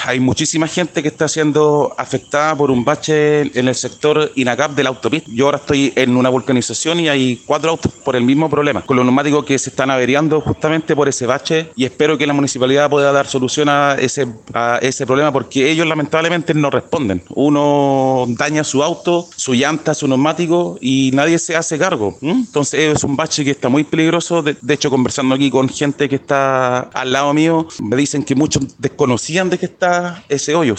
Hay muchísima gente que está siendo afectada por un bache en el sector INACAP de la autopista. Yo ahora estoy en una vulcanización y hay 4 autos por el mismo problema, con los neumáticos que se están averiando justamente por ese bache, y espero que la municipalidad pueda dar solución a ese problema, porque ellos lamentablemente no responden. Uno daña su auto, su llanta, su neumático y nadie se hace cargo. Entonces es un bache que está muy peligroso. De hecho, conversando aquí con gente que está al lado mío, me dicen que muchos desconocían de que está ese hoyo.